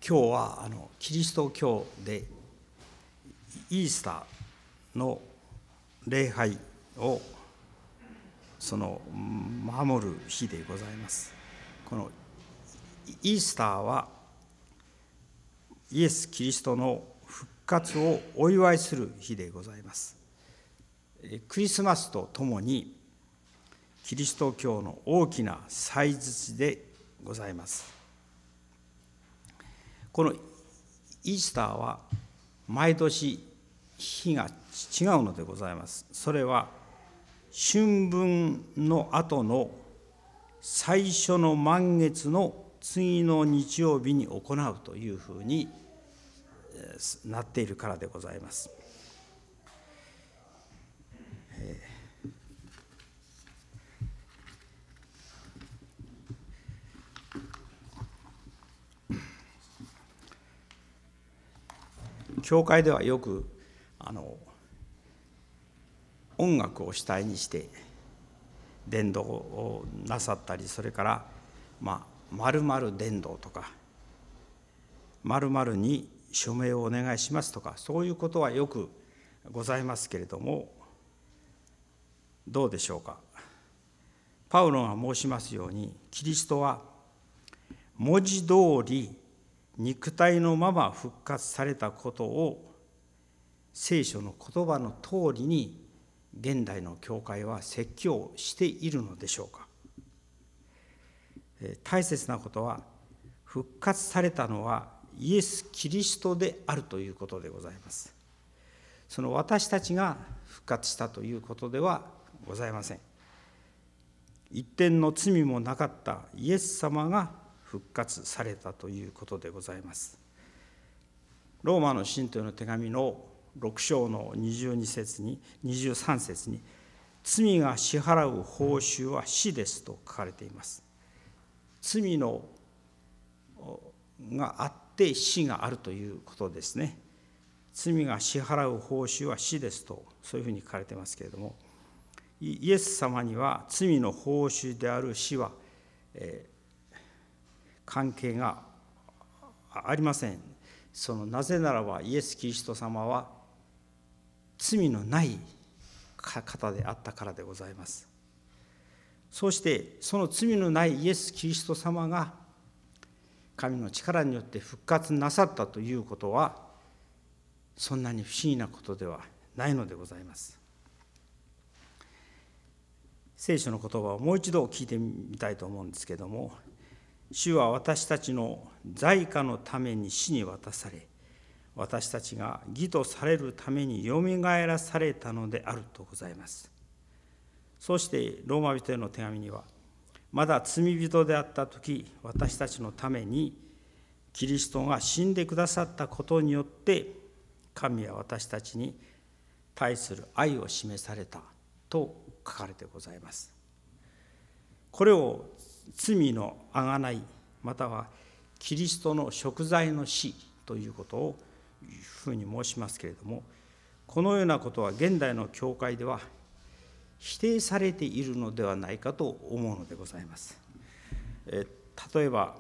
今日はキリスト教でイースターの礼拝を守る日でございます。このイースターはイエス・キリストの復活をお祝いする日でございます。クリスマスとともにキリスト教の大きな祭日でございます。このイースターは毎年日が違うのでございます。それは春分の後の最初の満月の次の日曜日に行うというふうになっているからでございます。教会ではよく音楽を主体にして伝道をなさったり、それから〇〇伝道とか〇〇に署名をお願いしますとか、そういうことはよくございますけれども、どうでしょうか。パウロが申しますように、キリストは文字通り肉体のまま復活されたことを聖書の言葉の通りに現代の教会は説教しているのでしょうか。大切なことは、復活されたのはイエス・キリストであるということでございます。その私たちが復活したということではございません。一点の罪もなかったイエス様が復活されたということでございます。ローマの信徒への手紙の6章の22節に23節に、罪が支払う報酬は死ですと書かれています。罪のがあって死があるということですね。罪が支払う報酬は死ですと、そういうふうに書かれていますけれども、イエス様には罪の報酬である死は、関係がありません。なぜならばイエス・キリスト様は罪のない方であったからでございます。そしてその罪のないイエス・キリスト様が神の力によって復活なさったということは、そんなに不思議なことではないのでございます。聖書の言葉をもう一度聞いてみたいと思うんですけれども、主は私たちの罪過のために死に渡され、私たちが義とされるためによみがえらされたのであるとございます。そしてローマ人への手紙には、まだ罪人であった時、私たちのためにキリストが死んでくださったことによって、神は私たちに対する愛を示されたと書かれてございます。これを罪の贖い、またはキリストの贖罪の死ということをふうに申しますけれども、このようなことは現代の教会では否定されているのではないかと思うのでございます。例えば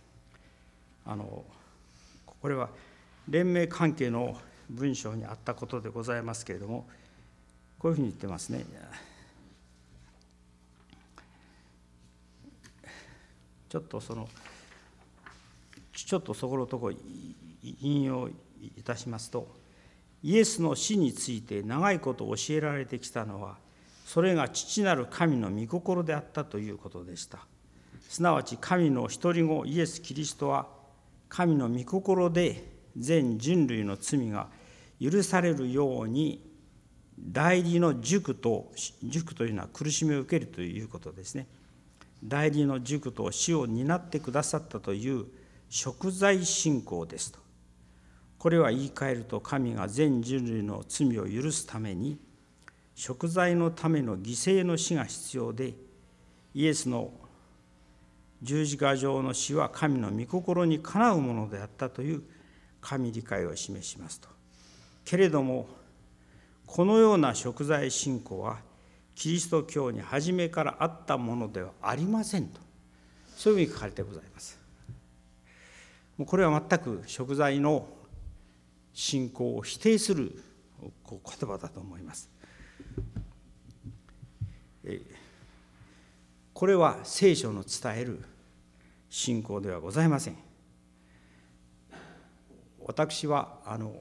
これは連盟関係の文章にあったことでございますけれども、こういうふうに言ってますね。ちょっとそこのところ引用いたしますと、イエスの死について長いこと教えられてきたのは、それが父なる神の御心であったということでした。すなわち神の一人子イエス・キリストは神の御心で全人類の罪が許されるように代理の塾というのは苦しみを受けるということですね。代理の塾と死を担ってくださったという贖罪信仰ですと。これは言い換えると、神が全人類の罪を許すために贖罪のための犠牲の死が必要で、イエスの十字架上の死は神の御心にかなうものであったという神理解を示しますと。けれどもこのような贖罪信仰はキリスト教に初めからあったものではありませんと、そういうふうに書かれてございます。 これは全く贖罪の信仰を否定する言葉だと思います。これは聖書の伝える信仰ではございません。私は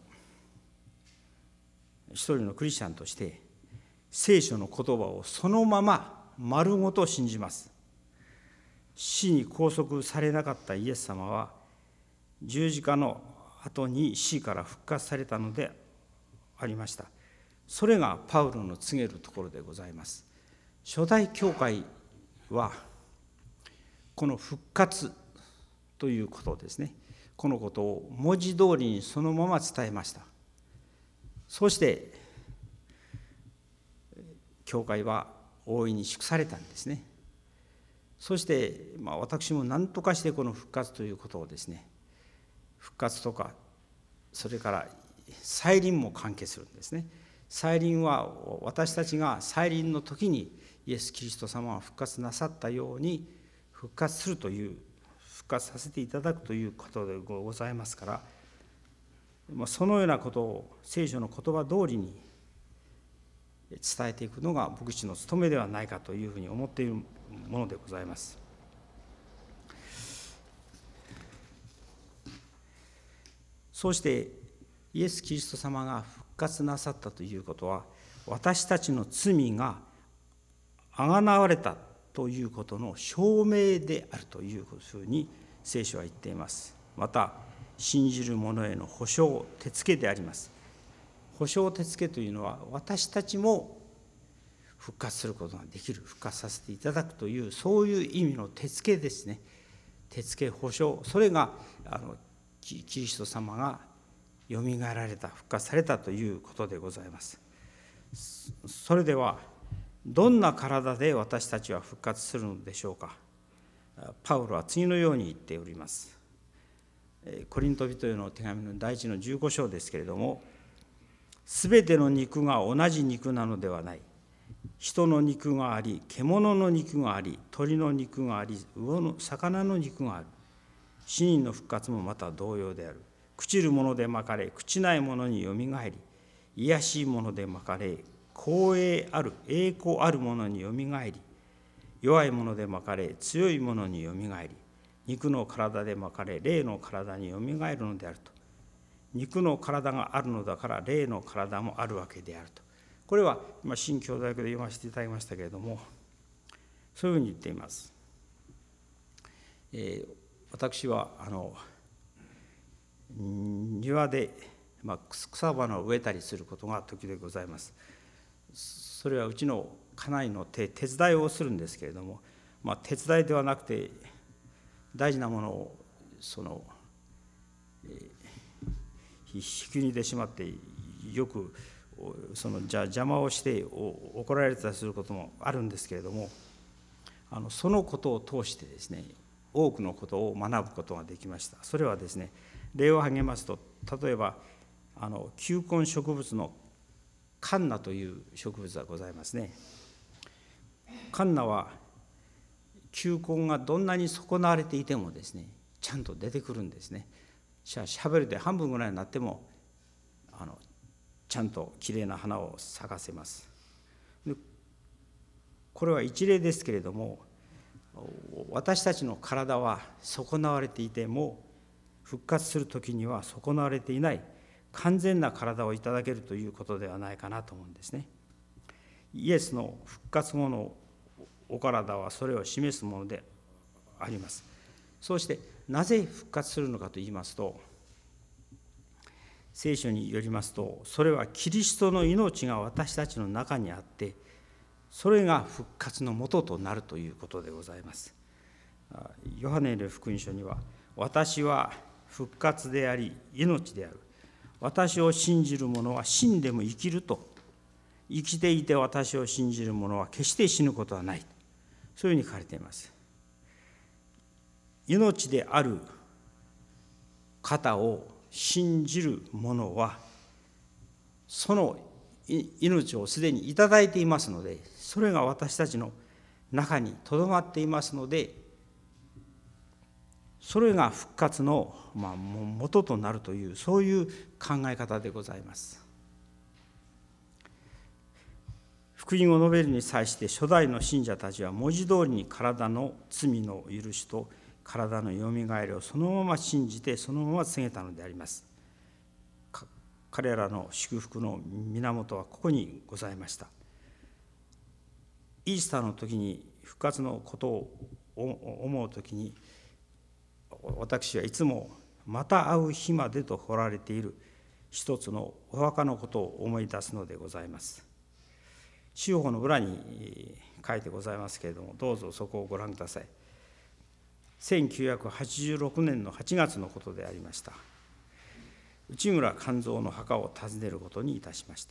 一人のクリスチャンとして聖書の言葉をそのまま丸ごと信じます。死に拘束されなかったイエス様は十字架の後に死から復活されたのでありました。それがパウロの告げるところでございます。初代教会はこの復活ということですね、このことを文字通りにそのまま伝えました。そして教会は大いに祝されたんですね。そして、私も何とかしてこの復活ということをですね、復活とかそれから再臨も関係するんですね。再臨は私たちが再臨の時にイエス・キリスト様が復活なさったように復活するという、復活させていただくということでございますから、そのようなことを聖書の言葉通りに伝えていくのが牧師の務めではないかというふうに思っているものでございます。そうしてイエス・キリスト様が復活なさったということは、私たちの罪があがなわれたということの証明であるというふうに聖書は言っています。また信じる者への保証、手付けであります。保証、手付けというのは私たちも復活することができる、復活させていただくという、そういう意味の手付けですね。手付け、保証、それがキリスト様がよみがえられた、復活されたということでございます。それではどんな体で私たちは復活するのでしょうか。パウロは次のように言っております。コリント人への手紙の第1の15章ですけれども、すべての肉が同じ肉なのではない。人の肉があり、獣の肉があり、鳥の肉があり、魚の肉がある。死人の復活もまた同様である。朽ちるものでまかれ、朽ちないものによみがえり、卑しいものでまかれ、光栄ある、栄光あるものによみがえり、弱いものでまかれ、強いものによみがえり、肉の体でまかれ、霊の体によみがえるのであると。肉の体があるのだから、霊の体もあるわけであると。これは今、新教大学で読ませていただきましたけれども、そういうふうに言っています。私は庭で草花を植えたりすることが時々ございます。それはうちの家内の手伝いをするんですけれども、手伝いではなくて大事なものを引き抜いてしまって、よく邪魔をして怒られたりすることもあるんですけれども、そのことを通してですね、多くのことを学ぶことができました。それはですね、例を挙げますと、例えば球根植物のカンナという植物がございますね。カンナは球根がどんなに損なわれていてもですね、ちゃんと出てくるんですね。シャベルで半分ぐらいになってもちゃんときれいな花を咲かせます。これは一例ですけれども、私たちの体は損なわれていても復活する時には損なわれていない完全な体をいただけるということではないかなと思うんですね。イエスの復活後のお体はそれを示すものであります。そうしてなぜ復活するのかといいますと、聖書によりますと、それはキリストの命が私たちの中にあって、それが復活のもととなるということでございます。ヨハネの福音書には、私は復活であり命である。私を信じる者は死んでも生きると。生きていて私を信じる者は決して死ぬことはない。そういうふうに書かれています。命である方を信じる者は、その命をすでにいただいていますので、それが私たちの中にとどまっていますので、 それが復活の元となるという、そういう考え方でございます。福音を述べるに際して初代の信者たちは文字通りに体の罪の許しと体のよみがえりをそのまま信じて、そのまま告げたのであります。彼らの祝福の源はここにございました。イースターの時に復活のことを思う時に、私はいつもまた会う日までと彫られている一つのお墓のことを思い出すのでございます。司法の裏に書いてございますけれども、どうぞそこをご覧ください。1986年の8月のことでありました。内村勘三の墓を訪ねることにいたしました。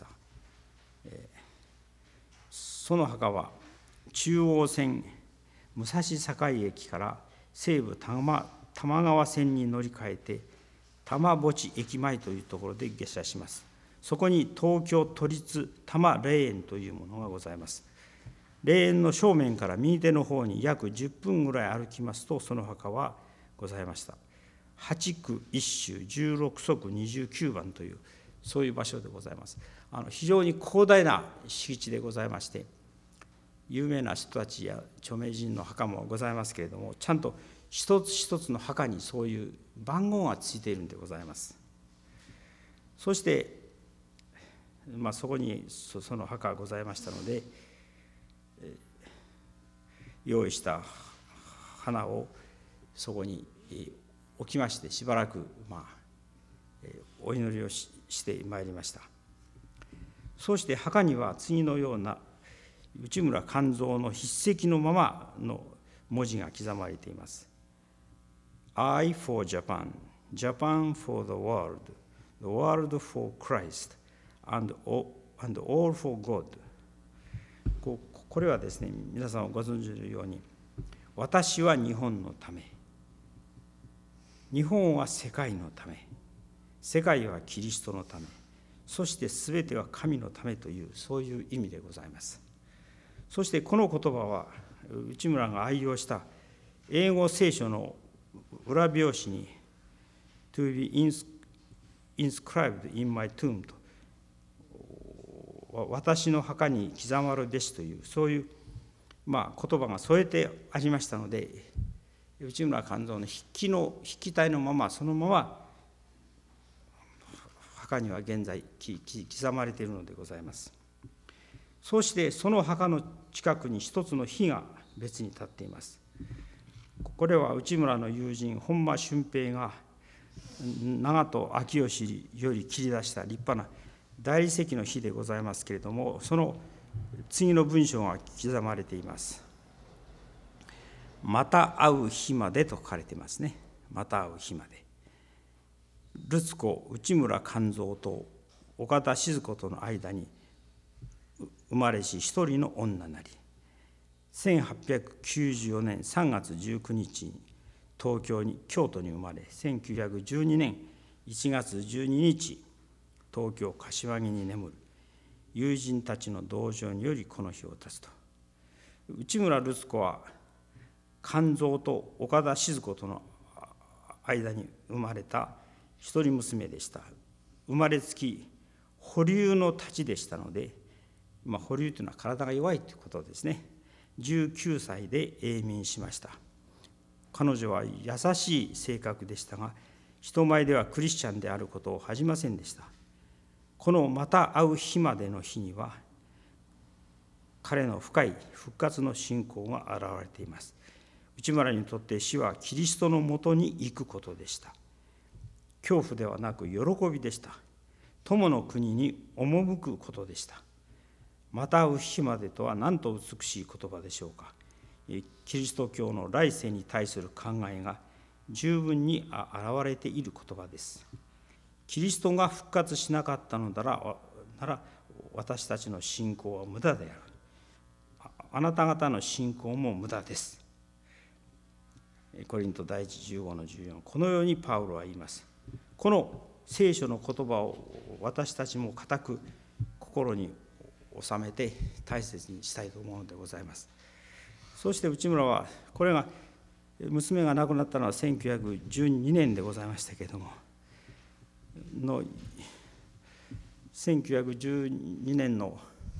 その墓は中央線武蔵境駅から西武多摩川線に乗り換えて多摩墓地駅前というところで下車します。そこに東京都立多摩霊園というものがございます。霊園の正面から右手の方に約10分ぐらい歩きますと、その墓はございました。8区1周16足29番という、そういう場所でございます。非常に広大な敷地でございまして、有名な人たちや著名人の墓もございますけれども、ちゃんと一つ一つの墓にそういう番号がついているんでございます。そして、そこにその墓がございましたので、用意した花をそこに置きまして、しばらくお祈りをしてまいりました。そうして墓には次のような内村勘三の筆跡のままの文字が刻まれています。I for Japan, Japan for the world for Christ, and all for God。これはですね、皆さんご存知のように、私は日本のため、日本は世界のため、世界はキリストのため、そして全ては神のためという、そういう意味でございます。そしてこの言葉は内村が愛用した英語聖書の裏表紙に To be inscribed in my tomb と、私の墓に刻まるべしという、そういう言葉が添えてありましたので、内村勘三の筆記体のまま、そのまま墓には現在刻まれているのでございます。そしてその墓の近くに一つの碑が別に立っています。これは内村の友人本間俊平が長門昭義より切り出した立派な大理石の碑でございますけれども、その次の文章が刻まれています。また会う日までと書かれていますね。また会う日まで。ルツ子内村勘三と岡田静子との間に生まれし一人の女なり、1894年3月19日に京都に生まれ、1912年1月12日東京柏木に眠る友人たちの同情によりこの日を経つと。内村ルツ子は勘三と岡田静子との間に生まれた一人娘でした。生まれつき保留の太刀でしたので、保留というのは体が弱いということですね。19歳で永眠しました。彼女は優しい性格でしたが、人前ではクリスチャンであることを恥じませんでした。このまた会う日までの日には、彼の深い復活の信仰が現れています。内村にとって死はキリストのもとに行くことでした。恐怖ではなく喜びでした。友の国に赴くことでした。また会う日までとはなんと美しい言葉でしょうか。キリスト教の来世に対する考えが十分に現れている言葉です。キリストが復活しなかったのなら私たちの信仰は無駄である。あなた方の信仰も無駄です。コリント第一15の14、このようにパウロは言います。この聖書の言葉を私たちも固く心に収めて大切にしたいと思うのでございます。そして内村はこれが娘が亡くなったのは1912年でございましたけれども、1912年の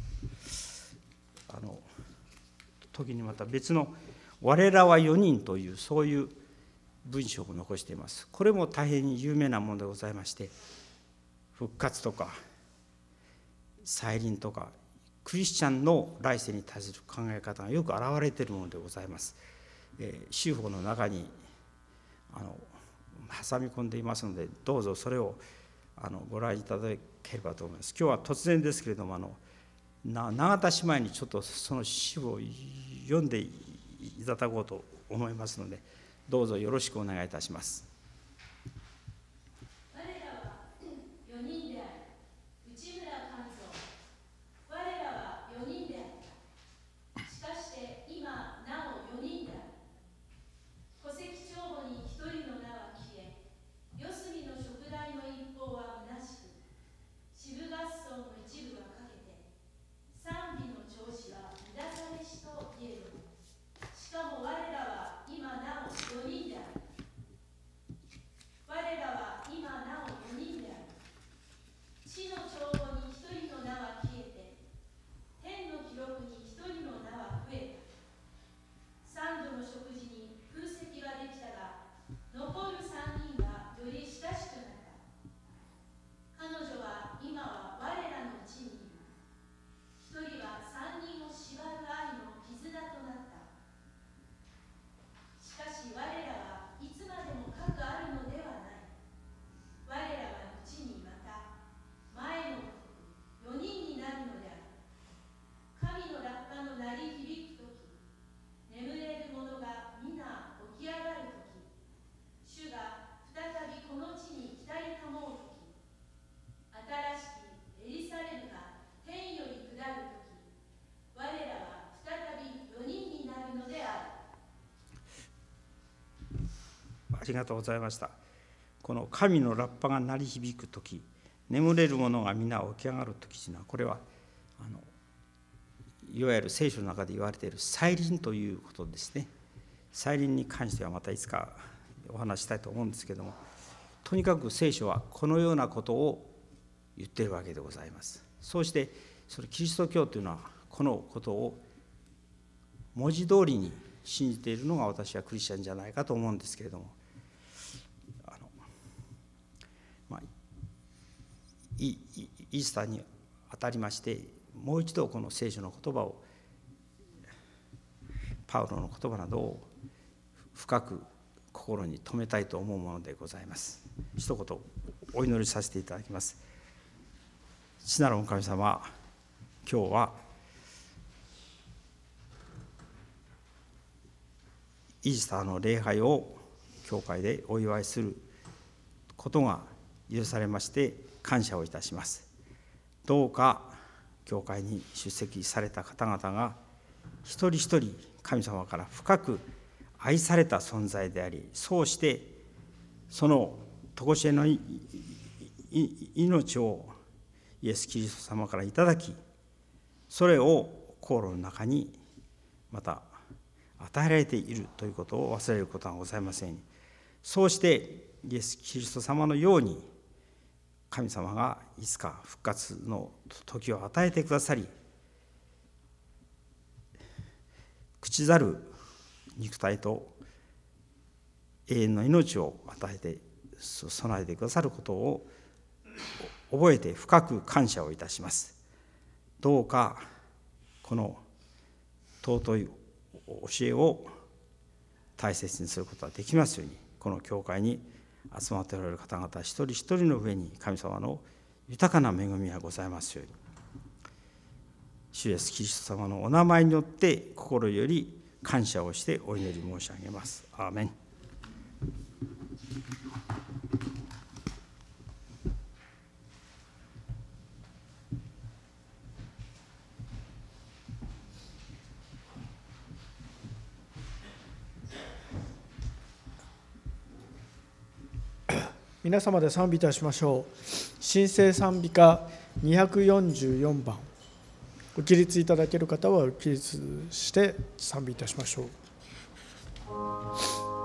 時にまた別の「我らは4人」というそういう文章を残しています。これも大変に有名なものでございまして、復活とか再臨とかクリスチャンの来世に対する考え方がよく表れているものでございます。修法の中に挟み込んでいますので、どうぞそれをご覧いただければと思います。今日は突然ですけれども、永田姉妹にちょっとその詩を読んでいただこうと思いますので、どうぞよろしくお願いいたします。 我らは4人である。内村勘蔵。我らは4人であった。しかして今なお4人である。戸籍帳簿に1人の名は消え、四隅の燭台の一方は虚しく、支部合奏の一部が欠けて、賛美の調子は乱されしと言える。しかも我らは今なお4人である。我らは今なお4人である。地の帳簿に1人の名は消えて、天の記録に1人の名は増えた。三度の食事に空席はできたが、残る3人がより親しくなった。彼女は今は我らの地にいる。1人は3人を縛る愛の絆となった。しかし我らはいつまでも核あるのではない。我らは後にまた前の4人になるのである。神のラッパの鳴り響くとき、眠れる者が皆起き上がるとき、主が再びこの地に来たりたもうとき、新しきエリサレムが天より下るとき、我らは再び4人になるのである。 ありがとうございました。この神のラッパが鳴り響くとき、眠れる者が皆起き上がるときというのは、これはいわゆる聖書の中で言われている再臨ということですね。再臨に関してはまたいつかお話したいと思うんですけども、とにかく聖書はこのようなことを言っているわけでございます。そうしてそのキリスト教というのはこのことを文字通りに信じているのが私はクリスチャンじゃないかと思うんですけれども、イースターにあたりまして、もう一度この聖書の言葉を、パウロの言葉などを深く心に留めたいと思うものでございます。一言お祈りさせていただきます。父なる御神様、今日はイースターの礼拝を教会でお祝いすることが許されまして感謝をいたします。どうか教会に出席された方々が一人一人神様から深く愛された存在であり、そうしてその常しえの命をイエス・キリスト様からいただき、それを心の中にまた与えられているということを忘れることがございません。そうしてイエス・キリスト様のように神様がいつか復活の時を与えてくださり、朽ちざる肉体と永遠の命を与えて備えてくださることを覚えて深く感謝をいたします。どうかこの尊い教えを大切にすることができますように、この教会に集まっておられる方々一人一人の上に神様の豊かな恵みがございますように、主イエスキリスト様のお名前によって心より感謝をしてお祈り申し上げます。アーメン。 皆様で賛美いたしましょう。新聖賛美歌244番、ご起立いただける方は起立して賛美いたしましょう。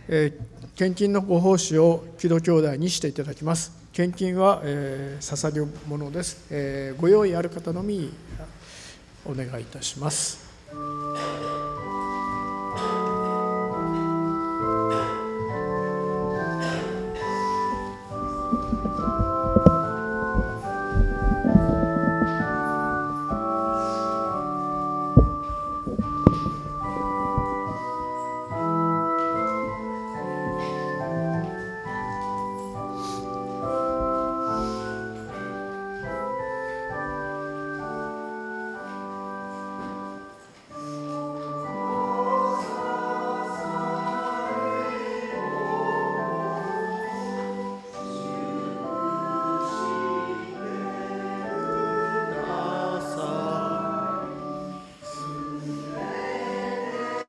献金のご奉仕を木戸兄弟にしていただきます。献金は、捧げ物です。ご用意ある方のみお願いいたします。